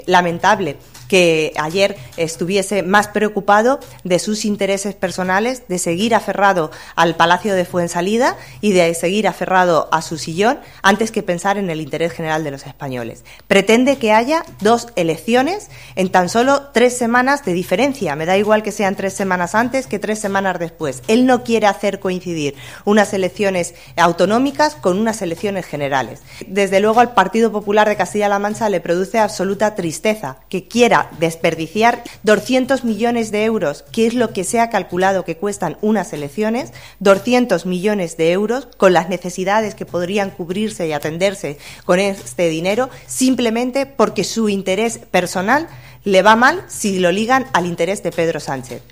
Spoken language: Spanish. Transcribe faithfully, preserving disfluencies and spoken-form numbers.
Lamentable que ayer estuviese más preocupado de sus intereses personales, de seguir aferrado al Palacio de Fuensalida y de seguir aferrado a su sillón antes que pensar en el interés general de los españoles. Pretende que haya dos elecciones en tan solo tres semanas de diferencia. Me da igual que sean tres semanas antes que tres semanas después. Él no quiere hacer coincidir unas elecciones autonómicas con unas elecciones generales. Desde luego al Partido Popular de Castilla-La Mancha le produce absoluta tristeza que quiera desperdiciar doscientos millones de euros, que es lo que se ha calculado que cuestan unas elecciones, doscientos millones de euros con las necesidades que podrían cubrirse y atenderse con este dinero, simplemente porque su interés personal le va mal si lo ligan al interés de Pedro Sánchez.